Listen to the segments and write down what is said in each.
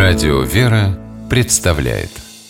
Радио «Вера» представляет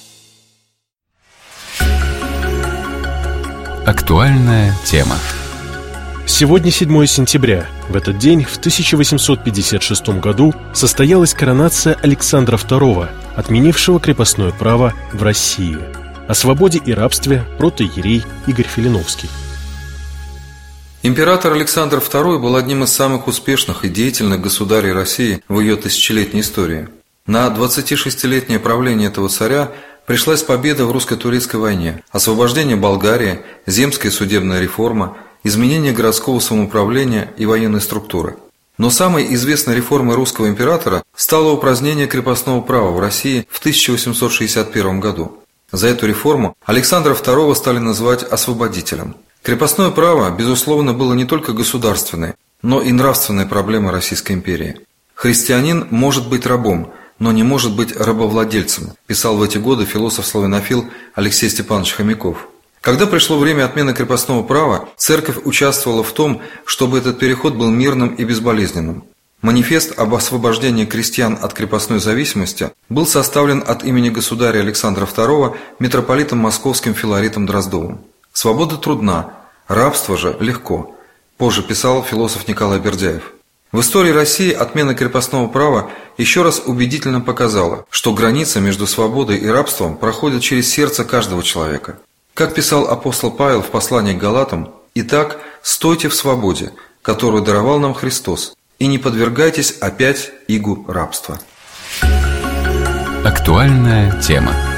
актуальная тема. Сегодня 7 сентября. В этот день, в 1856 году, состоялась коронация Александра II, отменившего крепостное право в России. О свободе и рабстве протоиерей Игорь Филиновский. Император Александр II был одним из самых успешных и деятельных государей России в ее тысячелетней истории. На 26-летнее правление этого царя пришлась победа в русско-турецкой войне, освобождение Болгарии, земская судебная реформа, изменение городского самоуправления и военной структуры. Но самой известной реформой русского императора стало упразднение крепостного права в России в 1861 году. За эту реформу Александра II стали называть освободителем. Крепостное право, безусловно, было не только государственной, но и нравственной проблемой Российской империи. «Христианин может быть рабом, но не может быть рабовладельцем», писал в эти годы философ-славянофил Алексей Степанович Хомяков. Когда пришло время отмены крепостного права, церковь участвовала в том, чтобы этот переход был мирным и безболезненным. Манифест об освобождении крестьян от крепостной зависимости был составлен от имени государя Александра II митрополитом московским Филаритом Дроздовым. «Свобода трудна, рабство же легко», позже писал философ Николай Бердяев. В истории России отмена крепостного права еще раз убедительно показала, что граница между свободой и рабством проходит через сердце каждого человека. Как писал апостол Павел в послании к Галатам: «Итак, стойте в свободе, которую даровал нам Христос, и не подвергайтесь опять игу рабства». Актуальная тема.